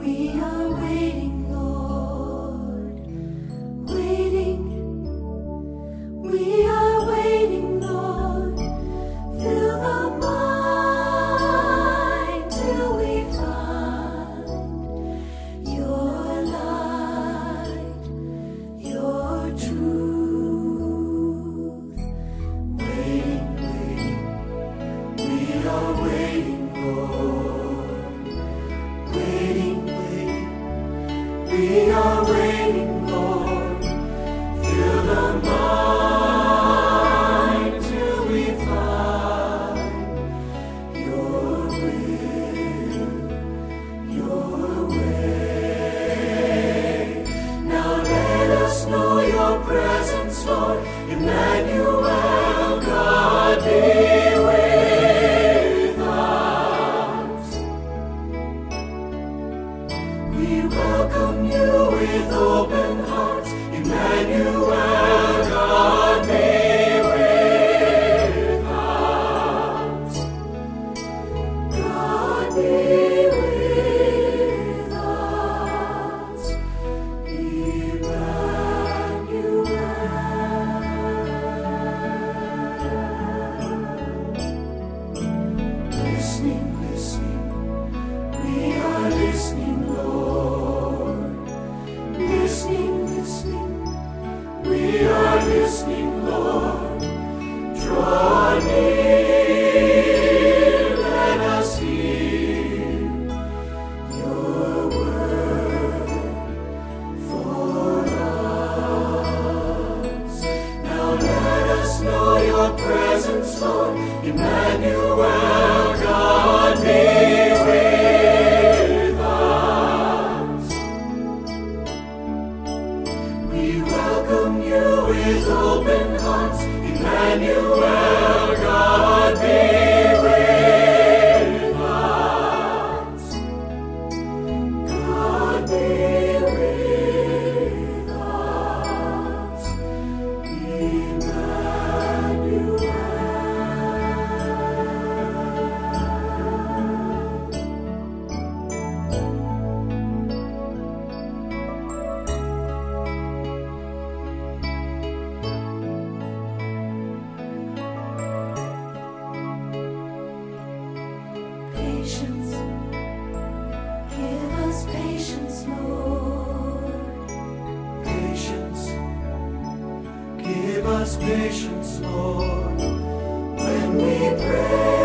We are waiting, Lord, waiting. We are waiting, Lord. Fill the mind till we find your light, your truth. Waiting, waiting. We are waiting, Lord. Waiting, waiting. We are waiting, Lord. Fill the mind till we find your will, your way. Now let us know your presence, Lord. Emmanuel, God be with us. We welcome you with open hearts. Emmanuel, God be with us. God be with us. Emmanuel. Listening, listening. We are listening, Lord. Listening, listening. We are listening, Lord. Draw near, let us hear your word for us. Now let us know your presence, Lord. Emmanuel, God be with us. We welcome you with open hearts. Emmanuel, God be with us. God be with us. Emmanuel. Patience, give us patience, Lord. Patience, give us patience, Lord, when we pray.